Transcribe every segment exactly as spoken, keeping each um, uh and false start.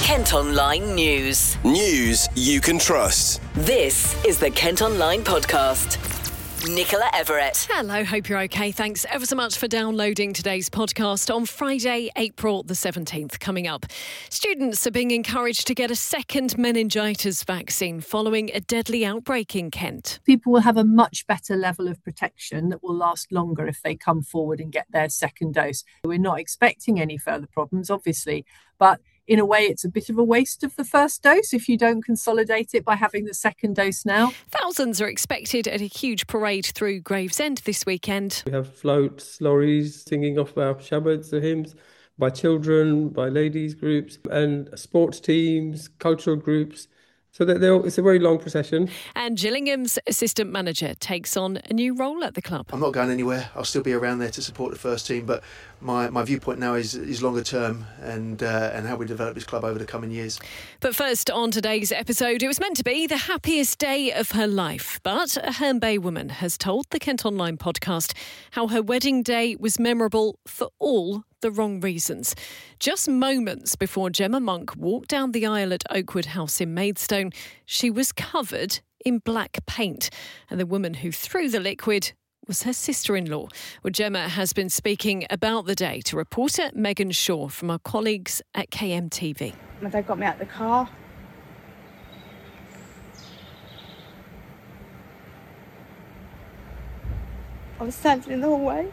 Kent Online News. News you can trust. This is the Kent Online Podcast. Nicola Everett. Hello, hope you're okay. Thanks ever so much for downloading today's podcast on Friday, April the seventeenth. Coming up, students are being encouraged to get a second meningitis vaccine following a deadly outbreak in Kent. People will have a much better level of protection that will last longer if they come forward and get their second dose. We're not expecting any further problems, obviously, but in a way, it's a bit of a waste of the first dose if you don't consolidate it by having the second dose now. Thousands are expected at a huge parade through Gravesend this weekend. We have floats, lorries singing off our Shabbads, the hymns, by children, by ladies groups, and sports teams, cultural groups. So that it's a very long procession. And Gillingham's assistant manager takes on a new role at the club. I'm not going anywhere. I'll still be around there to support the first team, but my, my viewpoint now is is longer term and uh, and how we develop this club over the coming years. But first, on today's episode, it was meant to be the happiest day of her life. But a Herne Bay woman has told the Kent Online podcast how her wedding day was memorable for all the wrong reasons. Just moments before Gemma Monk walked down the aisle at Oakwood House in Maidstone, she was covered in black paint. And the woman who threw the liquid was her sister-in-law. Well, Gemma has been speaking about the day to reporter Megan Shaw from our colleagues at K M T V. My dad got me out of the car. I was standing in the hallway.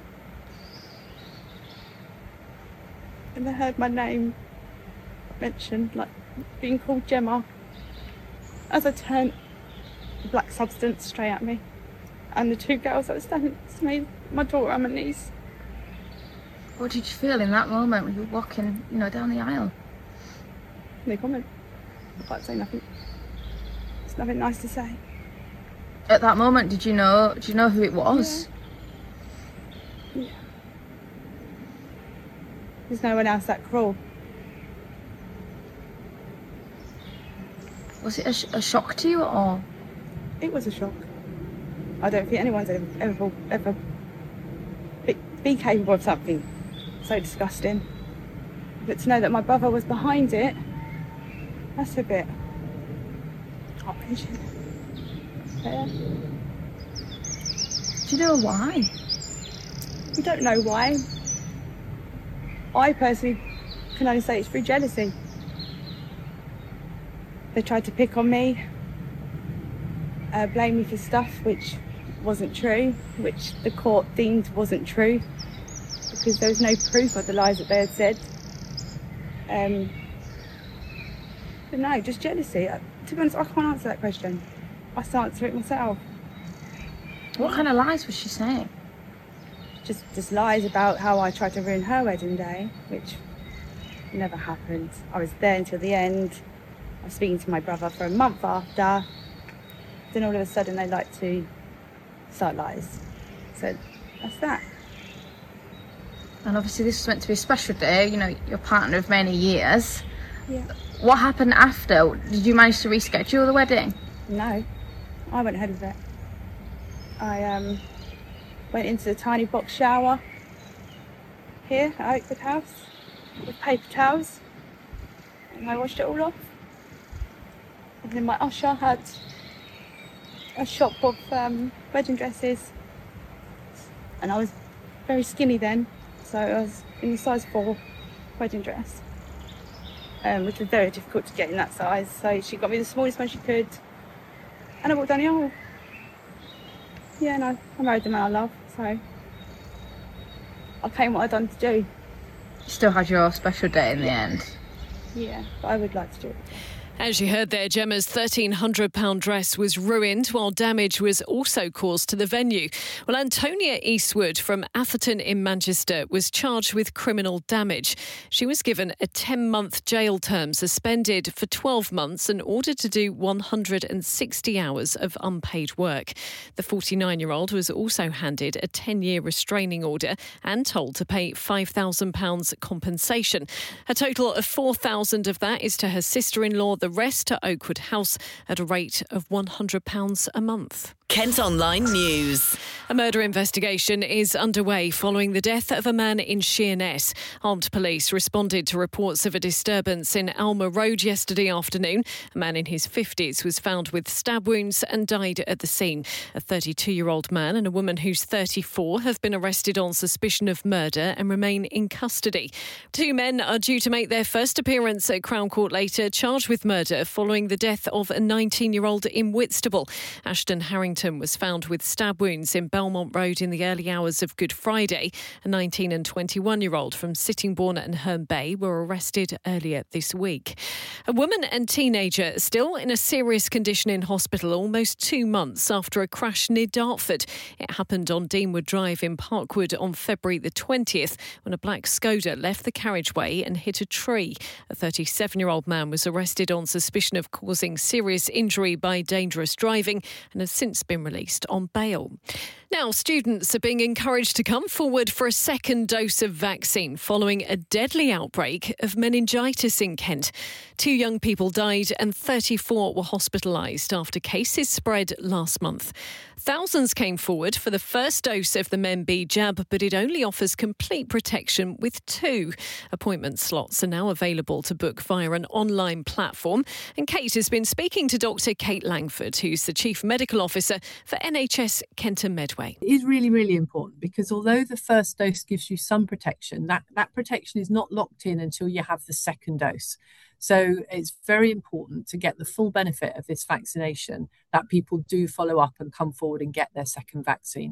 And I heard my name mentioned, like being called Gemma. As I turned, the black substance straight at me. And the two girls that were standing next to me, my daughter and my niece. What did you feel in that moment when you were walking, you know, down the aisle? No comment. I can't say nothing. There's nothing nice to say. At that moment, did you know, did you know who it was? Yeah. yeah. There's no one else that cruel. Was it a, sh- a shock to you, or? It was a shock. I don't think anyone's ever ever, ever be, be capable of something so disgusting. But to know that my brother was behind it, that's a bit heart-wrenching. Yeah. Do you know why? We don't know why. I personally can only say it's through jealousy. They tried to pick on me, uh, blame me for stuff which wasn't true, which the court deemed wasn't true, because there was no proof of the lies that they had said. Um, but no, just jealousy. Uh, to be honest, I can't answer that question. I have to answer it myself. What kind of lies was she saying? Just, just lies about how I tried to ruin her wedding day, which never happened. I was there until the end. I was speaking to my brother for a month after. Then all of a sudden they like to start lies. So that's that. And obviously this was meant to be a special day, you know, your partner of many years. Yeah. What happened after? Did you manage to reschedule the wedding? No, I went ahead with it. I um. went into the tiny box shower here at Oakwood House with paper towels, and I washed it all off. And then my usher had a shop of um, wedding dresses, and I was very skinny then, so I was in the size four wedding dress, um, which was very difficult to get in that size. So she got me the smallest one she could, and I walked down the aisle. Yeah, no, I married the man I love, so I came what I'd done to do. You still had your special day in the end? Yeah, but I would like to do it. As you heard there, Gemma's thirteen hundred pound dress was ruined, while damage was also caused to the venue. Well, Antonia Eastwood from Atherton in Manchester was charged with criminal damage. She was given a ten-month jail term, suspended for twelve months and ordered to do one hundred sixty hours of unpaid work. The forty-nine-year-old was also handed a ten-year restraining order and told to pay five thousand pounds compensation. A total of four thousand pounds of that is to her sister-in-law, the rest to Oakwood House at a rate of one hundred pounds a month. Kent Online News. A murder investigation is underway following the death of a man in Sheerness. Armed police responded to reports of a disturbance in Alma Road yesterday afternoon. A man in his fifties was found with stab wounds and died at the scene. A thirty-two-year-old man and a woman who's thirty-four have been arrested on suspicion of murder and remain in custody. Two men are due to make their first appearance at Crown Court later, charged with murder following the death of a nineteen-year-old in Whitstable. Ashton Harrington was found with stab wounds in Belmont Road in the early hours of Good Friday. A nineteen and twenty-one-year-old from Sittingbourne and Herne Bay were arrested earlier this week. A woman and teenager are still in a serious condition in hospital almost two months after a crash near Dartford. It happened on Deanwood Drive in Parkwood on February the twentieth when a black Skoda left the carriageway and hit a tree. A thirty-seven-year-old man was arrested on suspicion of causing serious injury by dangerous driving and has since been released on bail. Now, students are being encouraged to come forward for a second dose of vaccine following a deadly outbreak of meningitis in Kent. Two young people died and thirty-four were hospitalised after cases spread last month. Thousands came forward for the first dose of the MenB jab, but it only offers complete protection with two. Appointment slots are now available to book via an online platform. And Kate has been speaking to Doctor Kate Langford, who's the Chief Medical Officer for N H S Kent and Medway. It is really, really important because although the first dose gives you some protection, that, that protection is not locked in until you have the second dose. So it's very important to get the full benefit of this vaccination that people do follow up and come forward and get their second vaccine.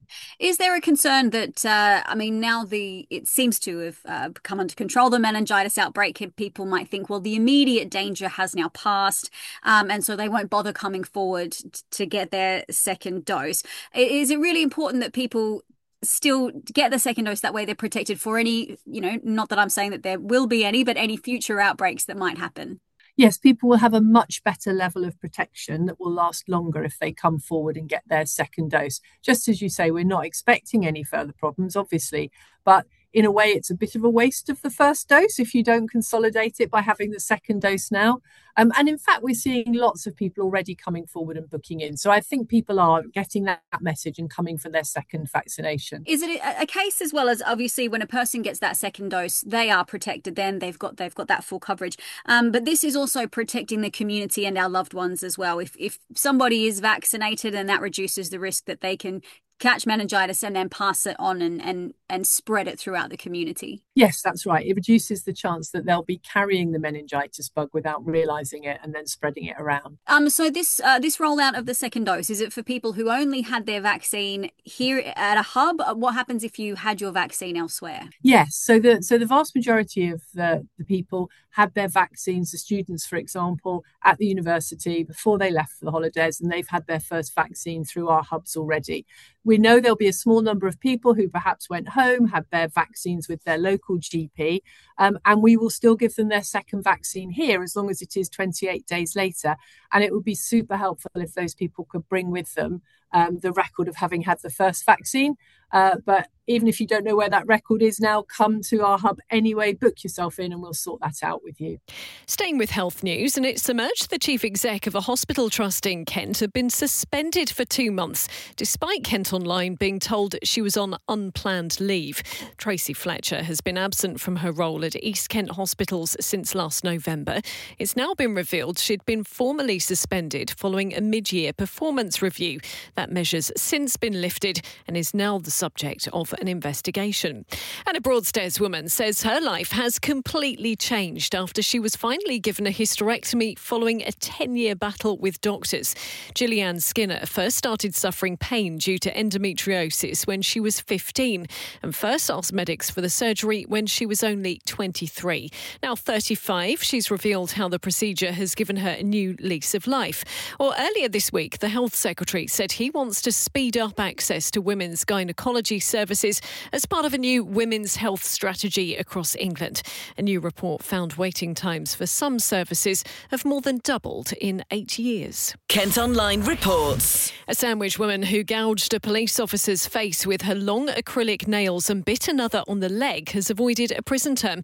Is there a concern that, uh, I mean, now the it seems to have uh, come under control, the meningitis outbreak, people might think, well, the immediate danger has now passed, um, and so they won't bother coming forward t- to get their second dose. Is it really important that people still get the second dose? That way they're protected for any, you know, not that I'm saying that there will be any, but any future outbreaks that might happen. Yes, people will have a much better level of protection that will last longer if they come forward and get their second dose. Just as you say, we're not expecting any further problems, obviously, but in a way, it's a bit of a waste of the first dose if you don't consolidate it by having the second dose now. Um, and in fact, we're seeing lots of people already coming forward and booking in. So I think people are getting that message and coming for their second vaccination. Is it a, a case as well as obviously when a person gets that second dose, they are protected then, they've got they've got that full coverage. Um, but this is also protecting the community and our loved ones as well. If if somebody is vaccinated, and that reduces the risk that they can catch meningitis and then pass it on and, and, and spread it throughout the community. Yes, that's right. It reduces the chance that they'll be carrying the meningitis bug without realising it and then spreading it around. Um. So this uh, this rollout of the second dose, is it for people who only had their vaccine here at a hub? What happens if you had your vaccine elsewhere? Yes. So the so the vast majority of the, the people had their vaccines, the students, for example, at the university before they left for the holidays, and they've had their first vaccine through our hubs already. We know there'll be a small number of people who perhaps went home, had their vaccines with their local G P, um, and we will still give them their second vaccine here as long as it is twenty-eight days later. And it would be super helpful if those people could bring with them um, the record of having had the first vaccine. Uh, but even if you don't know where that record is now, come to our hub anyway, book yourself in and we'll sort that out with you. Staying with health news, and it's emerged the chief exec of a hospital trust in Kent had been suspended for two months, despite Kent Online being told she was on unplanned leave. Tracy Fletcher has been absent from her role at East Kent Hospitals since last November. It's now been revealed she'd been formally suspended following a mid-year performance review. That measure's since been lifted and is now the subject of an investigation. And a Broadstairs woman says her life has completely changed after she was finally given a hysterectomy following a ten-year battle with doctors. Gillian Skinner first started suffering pain due to endometriosis when she was fifteen and first asked medics for the surgery when she was only twenty-three. Now thirty-five, she's revealed how the procedure has given her a new lease of life. Or earlier this week, the Health Secretary said he wants to speed up access to women's gynecology services as part of a new women's health strategy across England. A new report found waiting times for some services have more than doubled in eight years. Kent Online reports. A Sandwich woman who gouged a police officer's face with her long acrylic nails and bit another on the leg has avoided a prison term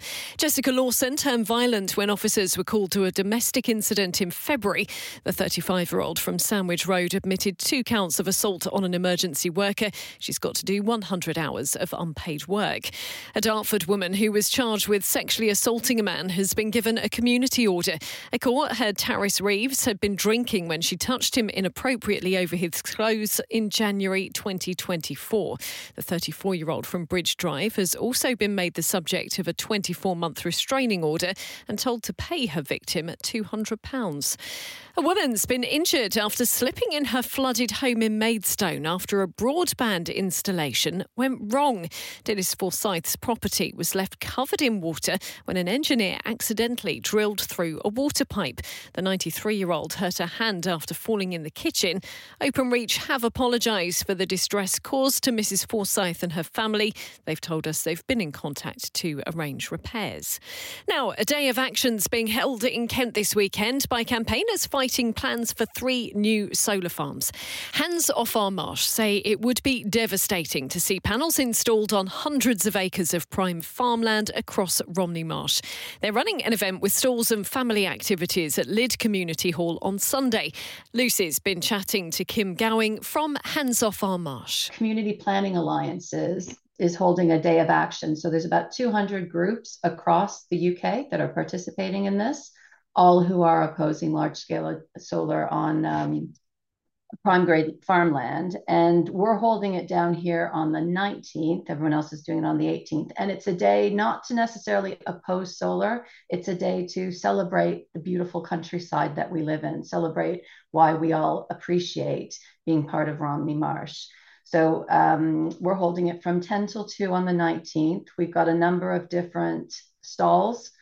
Jessica Lawson turned violent when officers were called to a domestic incident in February. The thirty-five-year-old from Sandwich Road admitted two counts of assault on an emergency worker. She's got to do one hundred hours of unpaid work. A Dartford woman who was charged with sexually assaulting a man has been given a community order. A court heard Taris Reeves had been drinking when she touched him inappropriately over his clothes in January twenty twenty-four. The thirty-four-year-old from Bridge Drive has also been made the subject of a twenty-four-month restraining order and told to pay her victim two hundred pounds. A woman's been injured after slipping in her flooded home in Maidstone after a broadband installation went wrong. Dennis Forsyth's property was left covered in water when an engineer accidentally drilled through a water pipe. The ninety-three-year-old hurt her hand after falling in the kitchen. Openreach have apologised for the distress caused to Missus Forsyth and her family. They've told us they've been in contact to arrange repairs. Now, a day of action's being held in Kent this weekend by campaigners fighting plans for three new solar farms. Hands Off Our Marsh say it would be devastating to see panels installed on hundreds of acres of prime farmland across Romney Marsh. They're running an event with stalls and family activities at Lydd Community Hall on Sunday. Lucy's been chatting to Kim Gowing from Hands Off Our Marsh. Community Planning Alliances is holding a day of action. So there's about two hundred groups across the U K that are participating in this, all who are opposing large-scale solar on um, prime grade farmland. And we're holding it down here on the nineteenth. Everyone else is doing it on the eighteenth. And it's a day not to necessarily oppose solar. It's a day to celebrate the beautiful countryside that we live in, celebrate why we all appreciate being part of Romney Marsh. So um, we're holding it from ten till two on the nineteenth. We've got a number of different stalls,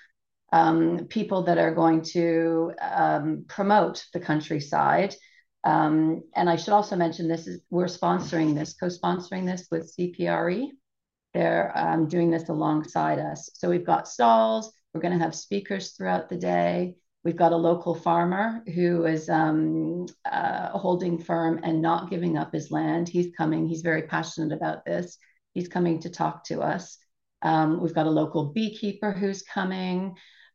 um, people that are going to um, promote the countryside. Um, and I should also mention this is we're sponsoring this, co-sponsoring this with C P R E. They're um, doing this alongside us. So we've got stalls. We're going to have speakers throughout the day. We've got a local farmer who is um, uh, holding firm and not giving up his land. He's coming. He's very passionate about this. He's coming to talk to us. Um, we've got a local beekeeper who's coming.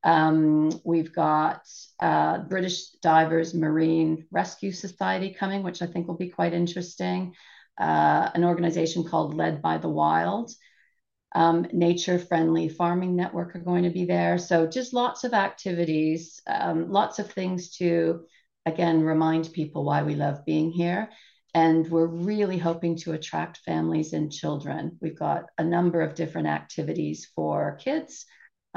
Um, we've got uh, British Divers Marine Rescue Society coming, which I think will be quite interesting. Uh, an organization called Led by the Wild. Um, Nature Friendly Farming Network are going to be there. So just lots of activities, um, lots of things to, again, remind people why we love being here. And we're really hoping to attract families and children. We've got a number of different activities for kids,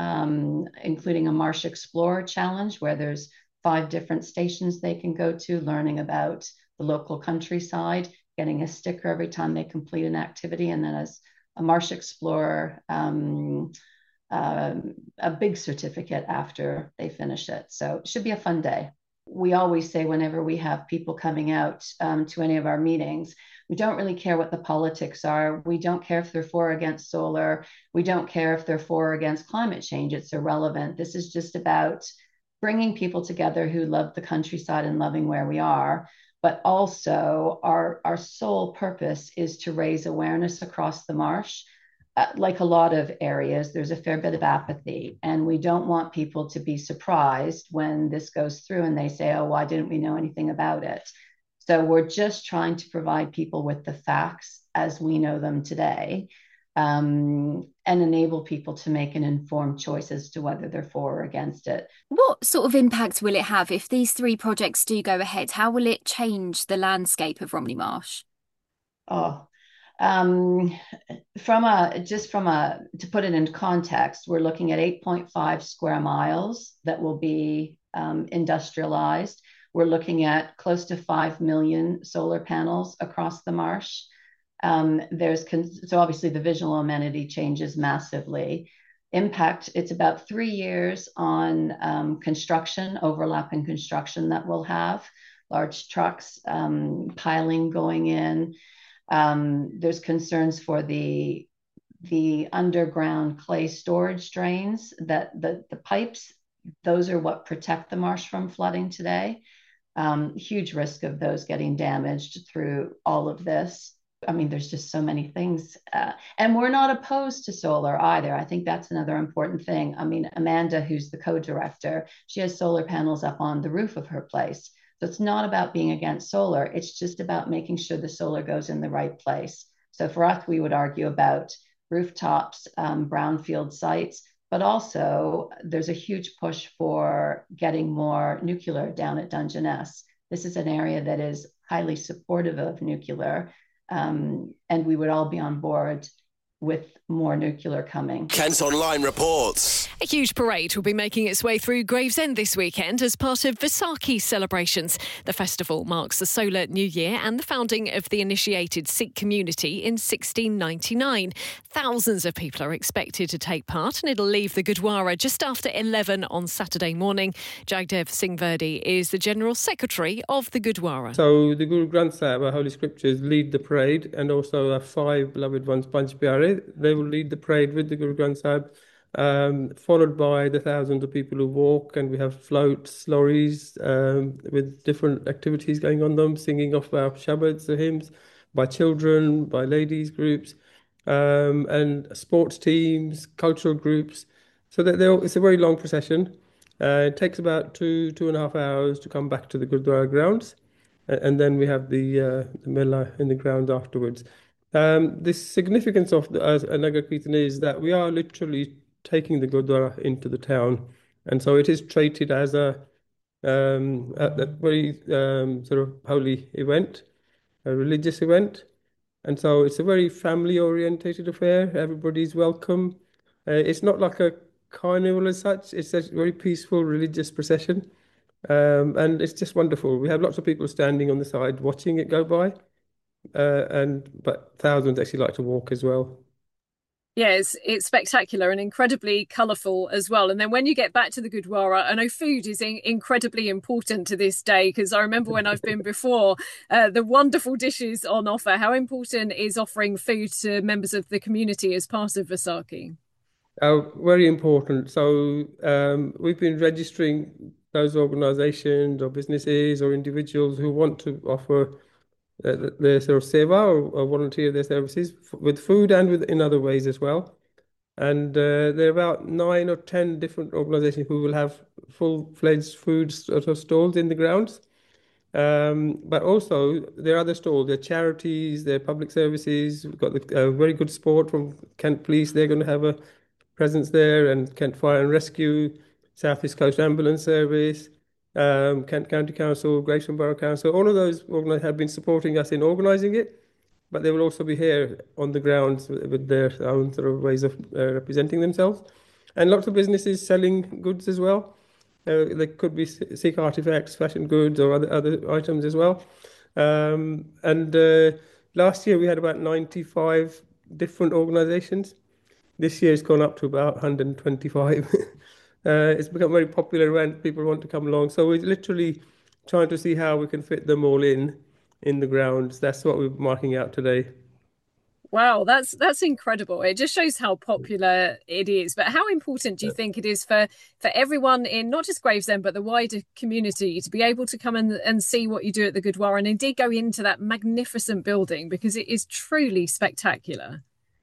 um, including a Marsh Explorer Challenge, where there's five different stations they can go to, learning about the local countryside, getting a sticker every time they complete an activity, and then as a Marsh Explorer, um, uh, a big certificate after they finish it. So it should be a fun day. We always say whenever we have people coming out um, to any of our meetings, we don't really care what the politics are. We don't care if they're for or against solar. We don't care if they're for or against climate change. It's irrelevant. This is just about bringing people together who love the countryside and loving where we are. But also our, our sole purpose is to raise awareness across the marsh. Uh, like a lot of areas, there's a fair bit of apathy, and we don't want people to be surprised when this goes through and they say, oh, why didn't we know anything about it? So we're just trying to provide people with the facts as we know them today, um, and enable people to make an informed choice as to whether they're for or against it. What sort of impact will it have if these three projects do go ahead? How will it change the landscape of Romney Marsh? Oh, um, from a, just from a, to put it into context, we're looking at eight point five square miles that will be um, industrialized. We're looking at close to five million solar panels across the marsh. Um, there's con- so obviously the visual amenity changes massively. Impact, it's about three years on um, construction, overlapping construction that we'll have, large trucks, um, piling going in. Um, there's concerns for the, the underground clay storage drains, that the, the pipes, those are what protect the marsh from flooding today. Um, huge risk of those getting damaged through all of this. I mean, there's just so many things. Uh, and we're not opposed to solar either. I think that's another important thing. I mean, Amanda, who's the co-director, she has solar panels up on the roof of her place. So it's not about being against solar. It's just about making sure the solar goes in the right place. So for us, we would argue about rooftops, um, brownfield sites, but also there's a huge push for getting more nuclear down at Dungeness. This is an area that is highly supportive of nuclear, um, and we would all be on board with more nuclear coming. Kent Online reports. A huge parade will be making its way through Gravesend this weekend as part of Vaisakhi celebrations. The festival marks the solar new year and the founding of the initiated Sikh community in sixteen ninety-nine. Thousands of people are expected to take part, and it'll leave the Gurdwara just after eleven on Saturday morning. Jagdev Singh Verdi is the General Secretary of the Gurdwara. So the Guru Granth Sahib, our Holy Scriptures, lead the parade, and also our five beloved ones, Panch Pyare, they will lead the parade with the Guru Granth Sahib, um, followed by the thousands of people who walk, and we have floats, lorries um, with different activities going on them, singing off our shabads, the hymns, by children, by ladies groups, um, and sports teams, cultural groups. So that it's a very long procession. Uh, it takes about two, two and a half hours to come back to the Gurdwara grounds, and, and then we have the, uh, the Mela in the ground afterwards. Um, the significance of the uh, Nagar Kirtan is that we are literally taking the Gurdwara into the town, and so it is treated as a, um, a, a very um, sort of holy event, a religious event, and so it's a very family-orientated affair. Everybody's welcome. Uh, it's not like a carnival as such. It's a very peaceful religious procession, um, and it's just wonderful. We have lots of people standing on the side watching it go by. Uh, and but thousands actually like to walk as well. Yeah, it's, it's spectacular and incredibly colourful as well. And then when you get back to the Gurdwara, I know food is in, incredibly important to this day, because I remember when I've been before, uh, the wonderful dishes on offer. How important is offering food to members of the community as part of Vaisakhi? Uh, very important. So um, we've been registering those organisations or businesses or individuals who want to offer Uh, their sort of seva or, or volunteer their services f- with food and with in other ways as well. And uh, there are about nine or ten different organisations who will have full-fledged food sort of stalls in the grounds. Um, but also there are other stalls, there are charities, there are public services. We've got the uh, very good support from Kent Police. They're going to have a presence there, and Kent Fire and Rescue, South East Coast Ambulance Service, Um, Kent County Council, Gravesend Borough Council, all of those organi- have been supporting us in organising it, but they will also be here on the grounds with, with their own sort of ways of uh, representing themselves. And lots of businesses selling goods as well. Uh, they could be Sikh artifacts, fashion goods, or other, other items as well. Um, and uh, last year we had about ninety-five different organisations. This year it's gone up to about one hundred twenty-five. Uh, it's become a very popular event. People want to come along. So we're literally trying to see how we can fit them all in, in the grounds. That's what we're marking out today. Wow, that's that's incredible. It just shows how popular it is. But how important do you think it is for, for everyone in not just Gravesend, but the wider community to be able to come and, and see what you do at the Gurdwara and indeed go into that magnificent building, because it is truly spectacular?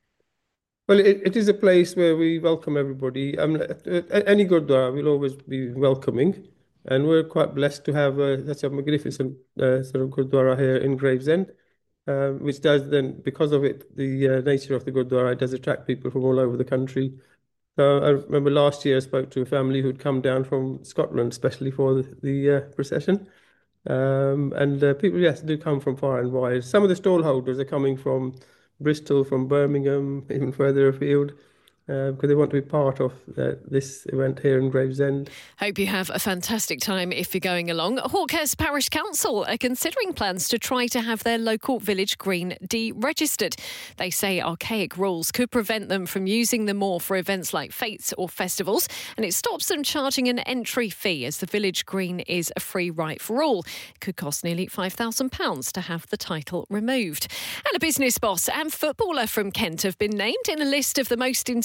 Well, it, it is a place where we welcome everybody. I mean, any Gurdwara will always be welcoming, and we're quite blessed to have uh, such a magnificent uh, sort of Gurdwara here in Gravesend, uh, which does then, because of it, the uh, nature of the Gurdwara, it does attract people from all over the country. So I remember last year I spoke to a family who'd come down from Scotland, especially for the, the uh, procession. Um, and uh, people, yes, do come from far and wide. Some of the stall holders are coming from Bristol, from Birmingham, even further afield, uh, because they want to be part of uh, this event here in Gravesend. Hope you have a fantastic time if you're going along. Hawkhurst Parish Council are considering plans to try to have their local village green deregistered. They say archaic rules could prevent them from using them more for events like fetes or festivals, and it stops them charging an entry fee, as the village green is a free right for all. It could cost nearly five thousand pounds to have the title removed. And a business boss and footballer from Kent have been named in a list of the most inspiring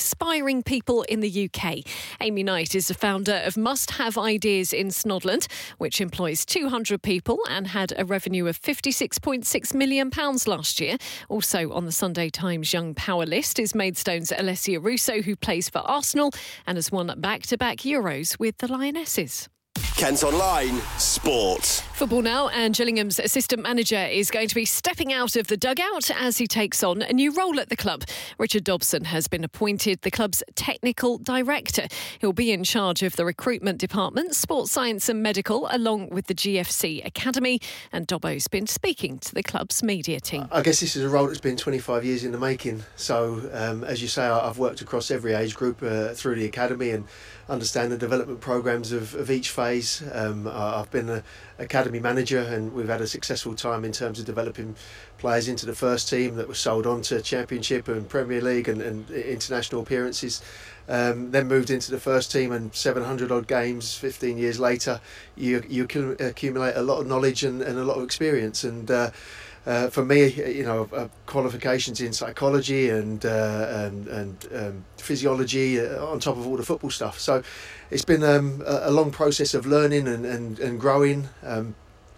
inspiring people in the U K. Amy Knight is the founder of Must Have Ideas in Snodland, which employs two hundred people and had a revenue of fifty-six point six million pounds last year. Also on the Sunday Times Young Power list is Maidstone's Alessia Russo, who plays for Arsenal and has won back-to-back Euros with the Lionesses. Kent Online Sport. Football now, and Gillingham's assistant manager is going to be stepping out of the dugout as he takes on a new role at the club. Richard Dobson has been appointed the club's technical director. He'll be in charge of the recruitment department, sports science and medical, along with the G F C Academy. And Dobbo's been speaking to the club's media team. I guess this is a role that's been twenty-five years in the making. So, um, as you say, I've worked across every age group uh, through the academy and understand the development programmes of, of each phase. Um, I've been an academy manager, and we've had a successful time in terms of developing players into the first team that were sold on to Championship and Premier League and, and international appearances. Um, then moved into the first team, and seven hundred odd games fifteen years later, you, you accumulate a lot of knowledge and, and a lot of experience. And uh, Uh, for me, you know, uh, qualifications in psychology and uh, and, and um, physiology uh, on top of all the football stuff. So it's been um, a, a long process of learning and, and, and growing. Um,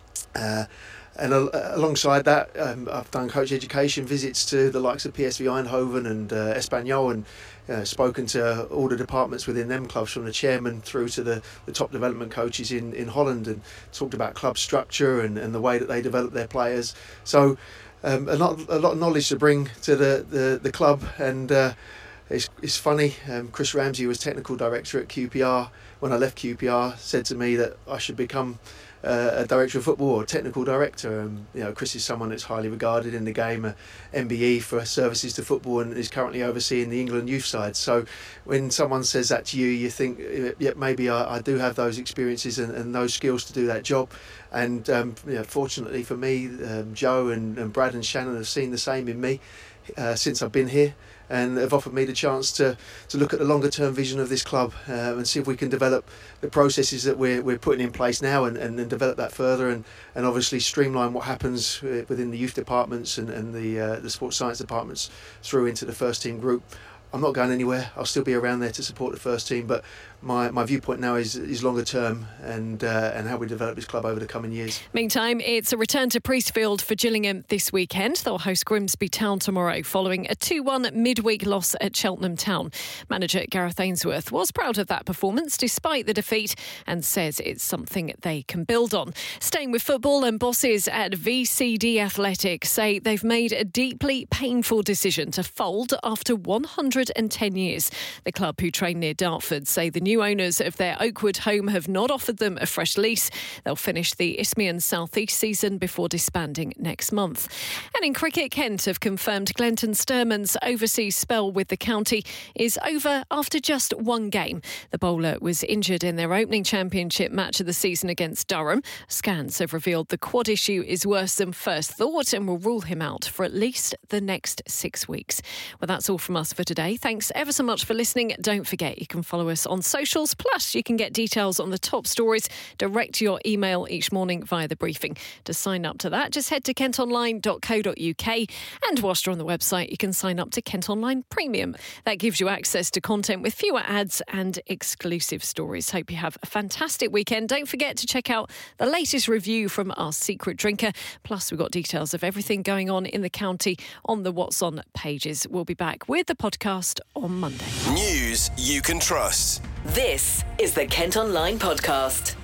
uh, and uh, alongside that, um, I've done coach education visits to the likes of P S V Eindhoven and uh, Espanyol, and uh, spoken to all the departments within them clubs, from the chairman through to the, the top development coaches in, in Holland, and talked about club structure and, and the way that they develop their players. So um, a lot a lot of knowledge to bring to the, the, the club. And uh, it's, it's funny, um, Chris Ramsey, who was technical director at Q P R when I left Q P R, said to me that I should become Uh, a director of football or a technical director. Um, you know, Chris is someone that's highly regarded in the game, a M B E for services to football, and is currently overseeing the England youth side. So when someone says that to you, you think, yeah, maybe I, I do have those experiences and, and those skills to do that job. And um, you know, fortunately for me, um, Joe and, and Brad and Shannon have seen the same in me uh, since I've been here, and have offered me the chance to, to look at the longer term vision of this club uh, and see if we can develop the processes that we're, we're putting in place now, and, and, and develop that further, and, and obviously streamline what happens within the youth departments and, and the uh, the sports science departments through into the first team group. I'm not going anywhere. I'll still be around there to support the first team, but my, my viewpoint now is is longer term, and uh, and how we develop this club over the coming years. Meantime, it's a return to Priestfield for Gillingham this weekend. They'll host Grimsby Town tomorrow, following a two one midweek loss at Cheltenham Town. Manager Gareth Ainsworth was proud of that performance despite the defeat, and says it's something they can build on. Staying with football, and bosses at V C D Athletic say they've made a deeply painful decision to fold after one hundred ten years. The club, who train near Dartford, say the new owners of their Oakwood home have not offered them a fresh lease. They'll finish the Isthmian South East season before disbanding next month. And in cricket, Kent have confirmed Glenton Sturman's overseas spell with the county is over after just one game. The bowler was injured in their opening championship match of the season against Durham. Scans have revealed the quad issue is worse than first thought and will rule him out for at least the next six weeks. Well, that's all from us for today. Thanks ever so much for listening. Don't forget, you can follow us on socials. Plus, you can get details on the top stories direct to your email each morning via the briefing. To sign up to that, just head to kent online dot co dot uk. And whilst you're on the website, you can sign up to Kent Online Premium. That gives you access to content with fewer ads and exclusive stories. Hope you have a fantastic weekend. Don't forget to check out the latest review from our secret drinker. Plus, we've got details of everything going on in the county on the What's On pages. We'll be back with the podcast on Monday. News you can trust. This is the Kent Online Podcast.